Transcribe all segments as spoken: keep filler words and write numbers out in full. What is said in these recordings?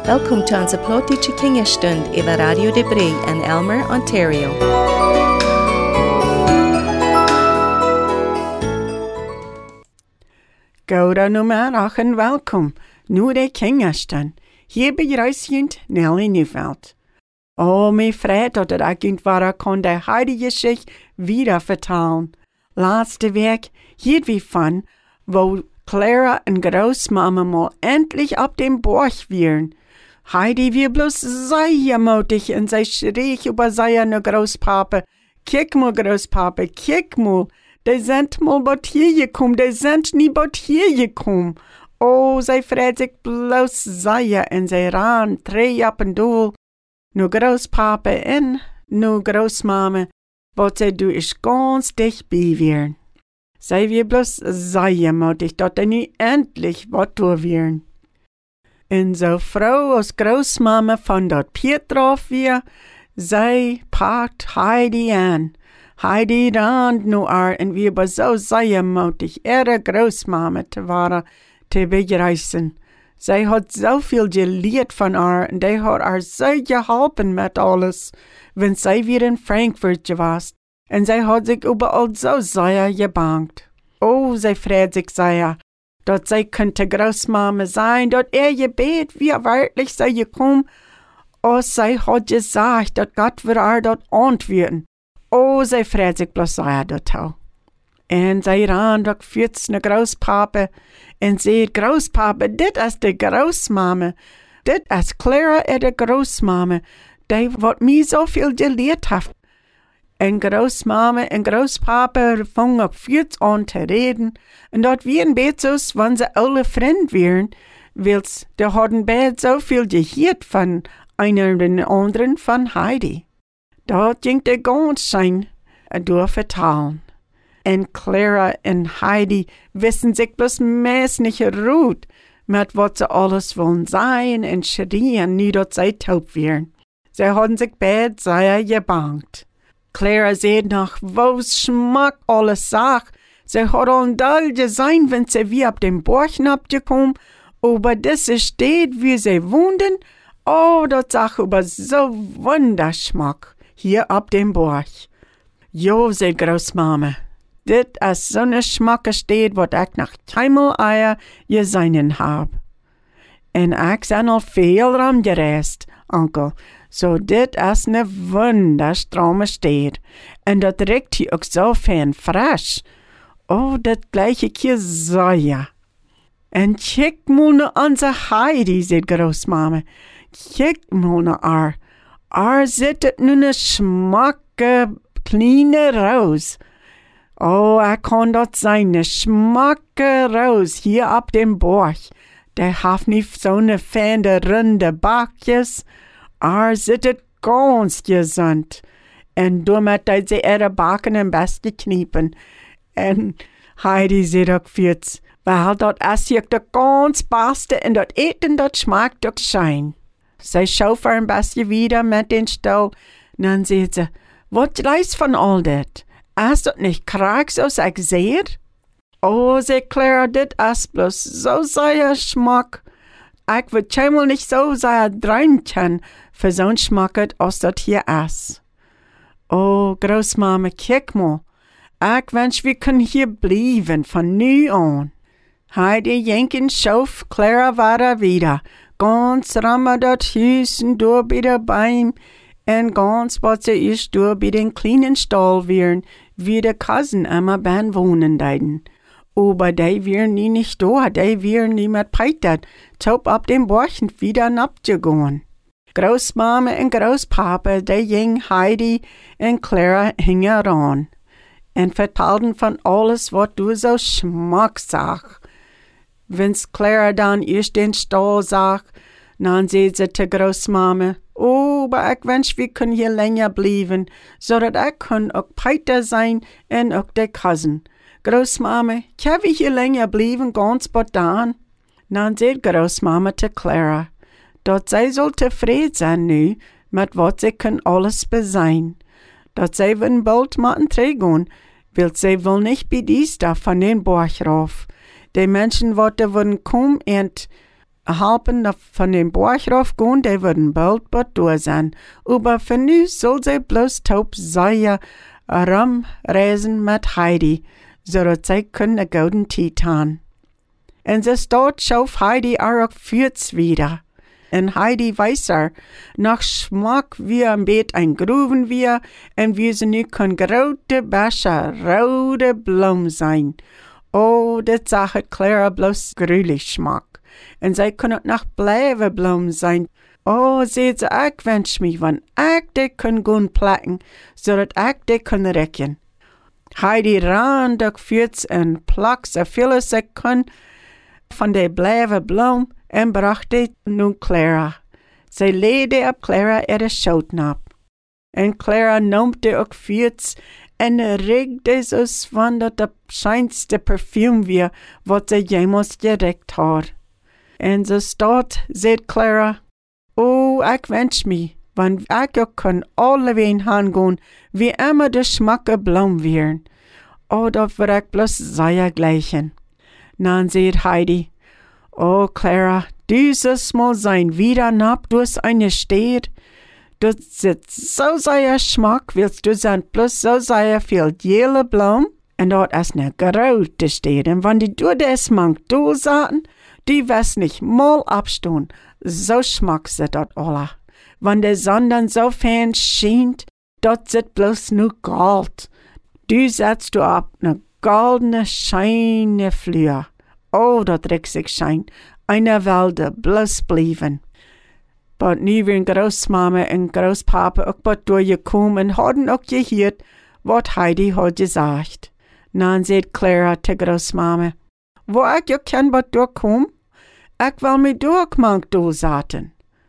Welkom to onze plotische kingerstund over Radio de Brie in Elmer, Ontario. Goede nummer en welkom. Nu de kingerstund. Hier begrüßt Nelly Neufeld. Oh, mijn vriend, dat het irgendwann kon de heilige Geschichte wieder vertellen. Laatste week hielt wie van, wo Clara en Großmama mal endlich auf dem Borg wären. Heidi wir bloß sehr mutig und sie schrie über seine Großpapa. Kick mal, Großpapa, kick mal. Die sind mal bot hier gekommen, die sind nie bot hier gekommen. Oh, sie freut sich bloß sehr und sie ran, dreh ab und dool. Nu Großpapa en nu Großmama, wat sie du ist ganz dicht bei wären. Sei wir bloß sehr mutig, dass sie nie endlich wat du wären. Und so Frau aus Großmama von dort Pietrof wir, sei packt Heidi an. Heidi rand nu ar und wir war so sehr mutig, ihre Großmama zu waren, zu begrüßen. Sie hat so viel gelehrt von ihr und die hat ihr so geholfen mit alles, wenn sie wieder in Frankfurt gewesen. Und sie hat sich überall so sehr gebankt. Oh, sie freut sich sehr, dass sie könnte Großmama sein, dass ihr Gebet wie wirklich sei gekommen. Oh, sie hat gesagt, dass Gott wird ihr dort antworten. Oh, sie freut sich bloß sehr dort. Und sie ran durch vierzehn Großpapa und sie, Großpapa, das ist die Großmama. Das ist Clara, die Großmama, die wat mir so viel gelehrt hat. Und Großmama und Großpapa fangen auf vierzehn an zu reden. Und dort wären Bezus, wenn sie alle Freunde wären, weil die hatten beide so viel gehört von einer und den anderen von Heidi. Dort ging der ganz schön durch vertalen. Und Clara und Heidi wissen sich bloß meist nicht ruht, mit was sie alles wollen sein und schrien, nie dort sie taub wären. Sie haben sich beide sehr gebankt. Clara sieht nach, wo's Schmack alles sagt. Sie hat all doll gesehen, wenn sie wie ab dem Borchen abgekommen, aber das steht, wie sie wohnen. Oh, das sagt über so Wunderschmack hier ab dem Borch. Jo, sagt Großmama, das ist so ne Schmacke steht, wat ich nach Heimeleier gesehen hab. Und ich bin al viel rumgereist, Onkel. So, dit is ne wunderstrome steed. En dat riecht hier ook so fijn frisch. Oh, dat gleiche hier Soja. En kijk mal na onze Heidi, zegt Großmama. Kijk mal na haar. Haar zit nu ne schmacke kleine Roos. Oh, er kann dat zijn, ne schmacke Roos hier op dem Borch. Der hat nicht so ne fende runde Bakjes. Er sittet ganz gesund. En damit hat sie ihre Backen am besten kniepen. En Heidi sieht auch jetzt, weil dort ist ja das ganz Beste und dort eten, dort schmeckt doch schein. Sie schaut ein bisschen wieder mit den Stuhl. Dann sieht sie, was leist von all das? Ist das nicht krank, so ich sehe? Oh, sie Clara, das ist bloß so sehr Schmack. Ich würde schon nicht so sehr drängen, für so'n Schmack, als das hier ist. Oh, Großmama, kick mal. Ich wünsch, wir können hier bleiben, von nu an. Heidi jenken schauf, Clara war da wieder. Ganz rammer dort Hüsen durch bei der Beim, und ganz was sie ist durch bei den kleinen Stall wären, wie der Cousin immer beim Wohnen deiden. Aber die wären nie nicht da, die wären nie mit Peitert, taub ab dem Borchen wieder abgegangen. Großmama und Großpapa, die ging Heidi und Clara hingen ran und vertalten von alles, was du so Schmack sag. Wenn's Clara dann erst den Stall sag, dann sieht sie zu Großmama, oh, aber ich wünsch, wir können hier länger bleiben, so dass ich kann auch Peiter sein und auch der Cousin. Großmama, kann wir hier länger bleiben, ganz botan? Dann sagt Großmama zu Clara, dass sie soll zufrieden sein nu, mit was sie können alles besein. Dass sie wollen bald mal trägen, weil sie will nicht bei dies da von den Borch rauf. Die Menschen, die wollen kommen und halben von dem Borch raufgehen, die würden bald bald durch sein. Aber für nu soll sie bloß taub sein, rumreisen mit Heidi, so dass sie können eine guten Zeit haben. Und sie dort schauf Heidi auch für's wieder. Und Heidi weiß er, nach Schmack wie ein Bett ein Gruben wir, und wir sind nu können grote Becher, rote Blumen sein. Oh, das sagt Clara bloß grülich Schmack. Und sie können noch bleiben Blumen sein. Oh, seht sie, ich wünsch mich, wenn ich die können gehen placken, so dass ich die können recken. Heidi ran durch Fürz und plack so viele sie können von der bleiben Blumen und brachte nun Clara. Sie legte ab Clara ihre Schoten ab. Und Clara nahm auch Fürz und regte so von, dass das scheinste Parfüm war, was sie jemals geregt hat. Und so dort seht Clara, oh, ich wünsch mich, wenn ich auch kann alle wen hingehen, wie immer der Schmacke Blumen wären. Oh, da wird ich bloß sehr gleichen. Dann seht Heidi, oh, Clara, dieses mal sein wieder nab durch eine steht. Du sitzt so sehr Schmack, willst du sein bloß so sehr viel jelle Blumen? Und dort ist ne Graute steht. Und wenn die du das mank du sahen, die wirst nicht mal abstehen. So schmeckt sie dort alle. Wenn der Sonne dann so fern schient, dort sit bloß nur Gold. Du setzt du ab ne goldene, scheine Flür. Oh, dort regt sich schein. Eine Wälder bloß blieben. Aber nu werden Großmama und Großpapa auch bald durchgekommen und haben auch gehört, was Heidi hat gesagt. Dann sagt Clara zu Großmama, wo ich ja kann bald durchkommen, ich will mich durchmann durchsaten.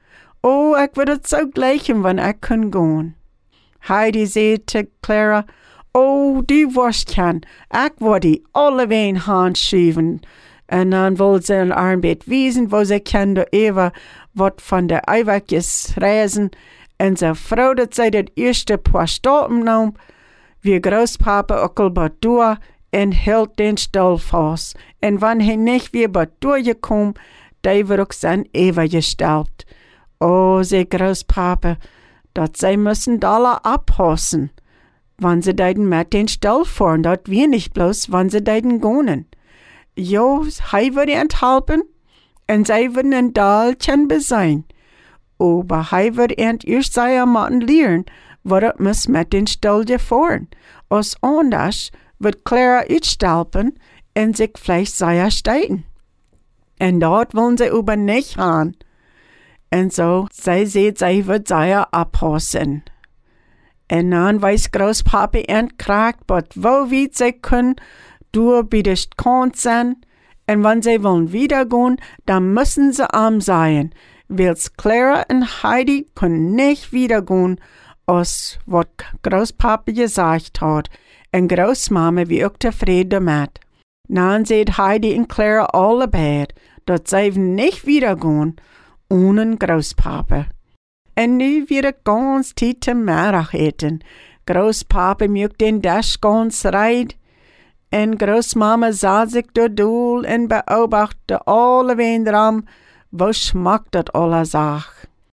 Oh, ich würde es so gleichen, wenn ich kann gehen. Heidi sagt zu Clara, oh, die wirst kann, ich würde die alle wen Hand schieben. Und dann will sie ein Arbeit wiesen, wo sie kann der Eva was von der Eiweiß reisen. Und so froh, dass sie das erste paar Stunden nahm, wie Großpapa auch bald durch und hält den Stall fast. Und wenn er nicht wie bald durchgekommen, da wird auch sein Eva gestellt. Oh, sie Großpapa, dass sie müssen alle abpassen, wenn sie deiden mit den Stall fahren, dort wir nicht bloß, wenn sie deiden gehen. Jo, hei würde enthalten, und sie würden ein Dahlchen besein. Aber hei würde ent erst sein Matten lernen, was muss mit den Stall fahren. Aus anders wird Clara utstalpen und sich vielleicht sehr steiten. Und dort wollen sie über nicht haben. Und so, sie sieht, sie wird sehr abhassen. Und dann weiß Großpapa entkragt, aber wo weit sie können, du bietest Kont sein, und wenn sie wollen wiedergehen, dann müssen sie arm sein, weil Clara und Heidi können nicht wiedergehen, als was Großpapa gesagt hat, und Großmama wie auch zufrieden damit. Dann sieht Heidi und Clara alle beide, dass sie nicht wiedergehen, ohne Großpapa. Und nu wird ganz Tite Mittag eten. Großpapa mögt den Dash ganz reit, und Großmama sah sich dort durch und beobachtete alle wen dran, wo schmeckt das alle Sach.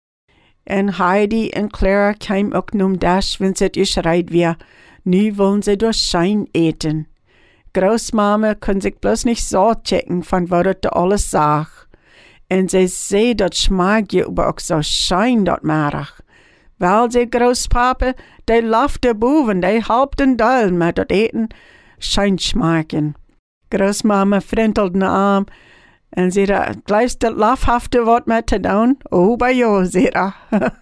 Und Heidi und Clara kamen auch nun das, wenn sie geschreit wir. Nu wollen sie durch Schein eten. Großmama kann sich bloß nicht so checken, von was das alles sagt. Und sie seh, dat schmeckt je aber auch so Schein dort Mittag. Weil sie Großpapa, der laufte Buben, der halbten Teil mit dat Eten, schein schmecken. Großmama frentelt den Arm, und sie da, gleich das laufhafte Wort mit zu tun? Oh, bei jo, sie da.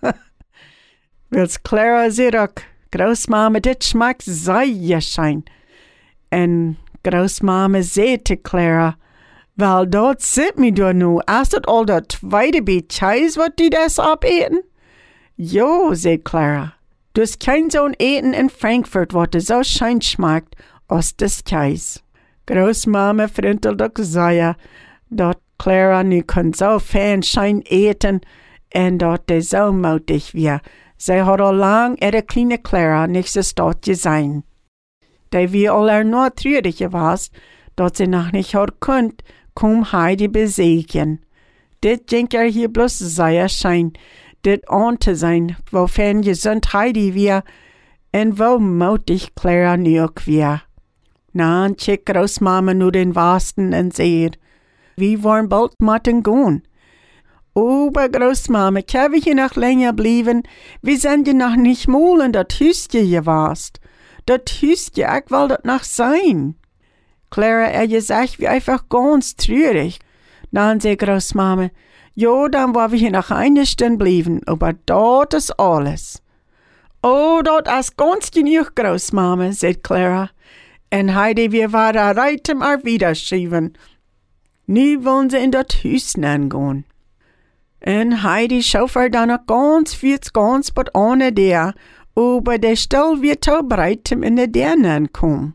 Wills Clara sie auch, Großmama, das schmeckt sehr schein. Und Großmama sagte Clara, weil dort sit mi du nu, ist das all der zweite Becheis, was die das abeten? Jo, sagt Clara, du hast kein so ein Eten in Frankfurt, was so schein schmeckt, als das Käse. Großmama frentelt auch sehr, dass Clara nu kann so fein schein eten, und dort der so mutig wir. Sie hat auch lang ihre kleine Clara nicht so dort gesehen. Da wir alle nur traurig was, dass sie noch nicht hat könnt, kom Heidi besiegen. Dit denk er hier bloß sehr schein, dit on te sein, wofern Gesundheit wir, en wo mutig Clara nu ook wir. Nan check Großmama nu den Wasten en seht, wie wollen bald matten gehen. Aber Großmama, kann wir hier noch länger bleiben? Wir sind ja noch nicht mal in dat Hüstje gewast. Dat Hüstje, ich will dat noch sein. Clara, er gesagt, wie einfach ganz traurig. Dann sagt Großmama, jo, dann wollen wir hier noch eine Stunde bleiben, aber dort ist alles. Oh, dort ist ganz genug, Großmama, sagt Clara. Und Heidi, wir waren reit im Ar wieder schreiben. Nu wollen sie in dat Hüsten angehen. Und Heidi schaufert dann noch ganz viel, ganz bald ohne der, aber der Stall wird so breit in der Derne ankommen.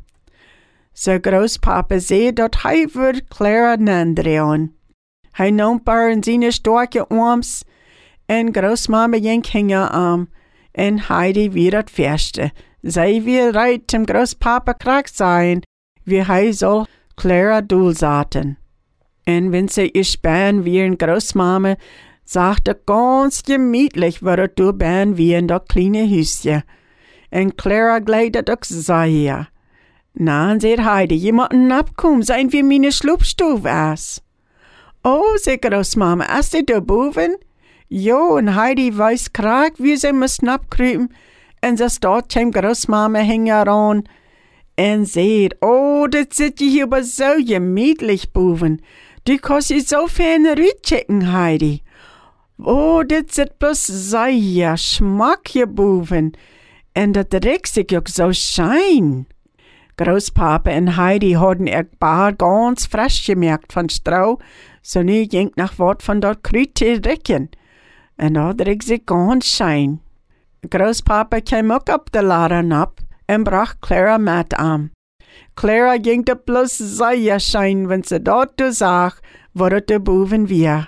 So Großpapa sieht, dass hij wird Clara nandrehen. Hij nimmt haar in seine starke Arms und Großmama jenk hinger am und Heidi wird das Feste. Sei wir reit dem Großpapa krank sein, wie hij soll Clara dulsaten. Und wenn sie ihr spähen wie in Großmama, sagt er ganz gemütlich, was du bist wie in das kleine Hüschen. Und Clara gleitet auch sehr. Na, sagt Heidi, jemanden abkommen, sein wie meine Schlupfstufe aus. Oh, sagt Großmama, hast du da Buben? Jo, und Heidi weiß krank, wie sie müssen abkriepen. Und so dort kam Großmama heran und sagt, oh, das sind die hier aber so gemütlich, Buben. Du kannst sie so feine Rütchecken, Heidi. Oh, das sind bloß sehr schmackige Buben. Und das riecht sich auch so schein. Großpapa und Heidi hatten ihr Bar ganz frisch gemerkt von Strau, so nu ging nach Wort von dort Krüte recken. Und dort riecht sich ganz schein. Großpapa kam auch ab der Laden ab und brach Clara mit an. Clara ging da bloß sehr schein, wenn sie dort sah, wo der Buben wir.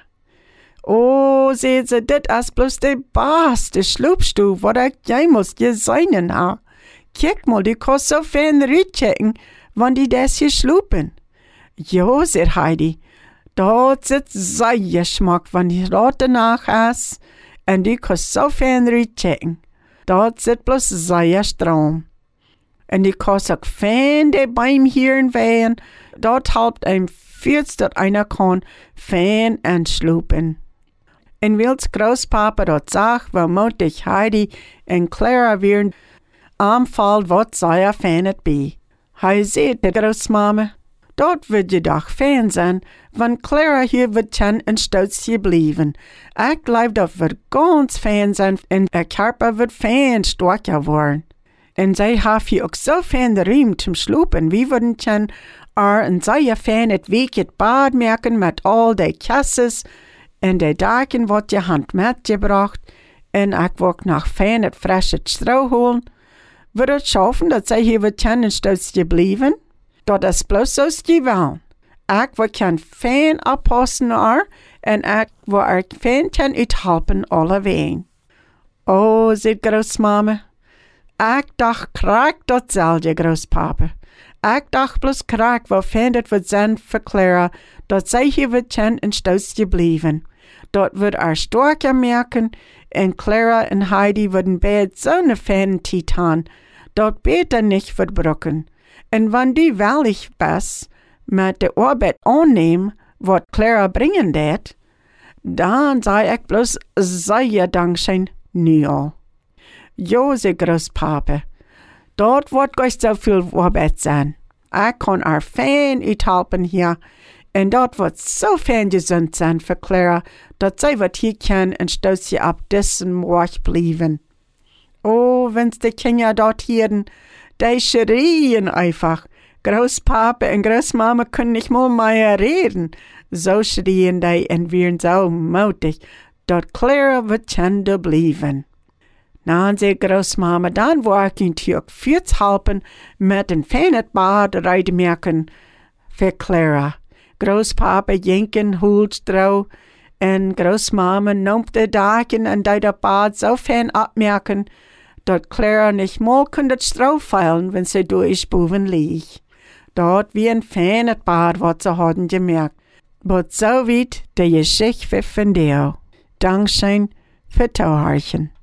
Oh, seht sie, das ist bloß der Bas, der Schlupfstuhl, wo der jemals gesehen hat. Kijk mal, die kannst so fein rütchecken, wann die das hier schlupen. Jo, sagt Heidi, dort sitzt sehr Geschmack, wenn die dort danach ist, und die kannst so fein rütchecken. Dort sitzt bloß sehr Strom. Und die kannst auch fein die Beim Hirn wehen, dort halbt ein Fürz, dass einer kann fein entschlupen. Und wils Großpapa dort sagt, wo mutig Heidi und Clara wären, am Fall wat sei fenet bi. Hij seht der Großmama, dort wird je doch fein sein, wenn Clara hier wird chen en stolz bleiben. Ich glaub, dat wird ganz fein sein und der Körper wird fein starker worden. Und sie haf hier auch so fein Riem zum Schlupen, wie würden chen ar en sehr fein et Weg et Bad merken mit all de Kasses und de Daken wat je Hand mitgebracht und ich wollt noch fein et frisches Stroh holen. Wird es schaffen, dass sie hier wird kennen, stolz bleiben? Dort ist bloß so gewesen. Ich will kein fein abpassen und ich will auch fein kein uthalpen alle wehen. Oh, sagt Großmama, ich dachte krank dort selber, Großpapa. Ich dachte bloß krank, wo fein das wird sein für Clara, dass sie hier wird kennen und stolz bleiben. Dort wird er stärker merken, und Clara und Heidi würden beide so eine feine Titan, dort beter nicht verbrochen. Und wenn die wellig bist, mit der Arbeit annehmen, was Clara bringen wird, dann sei ich bloß sehr dankschein nu all. Jo, sagt Großpapa, dort wird gleich so viel Arbeit sein. Ich kann auch fein uthalpen hier, und dort wird so fein gesund sein für Clara, dass sie wird hier kann und stolz sie ab dessen Morch bleiben. Oh, wenn's die Kinder dort hieren, die schrien einfach. Großpapa und Großmama können nicht mal mehr reden. So schrien die und wären so mutig, dort Clara wird Kinder bleiben. Dann sagt Großmama, dann war ich in Tür vierz halben mit dem feinen Bad reitmerken für Clara. Großpapa jenken Hulstrau und Großmama nimmt die Daken und die das Bad so fein abmerken, dort Clara nicht mal kann das Stroh fallen, wenn sie durch Buben liegt. Dort wie ein feines Bad, was sie hatten gemerkt. Bot so weit de Geschichte von Deo. Dankeschön für Tauharchen.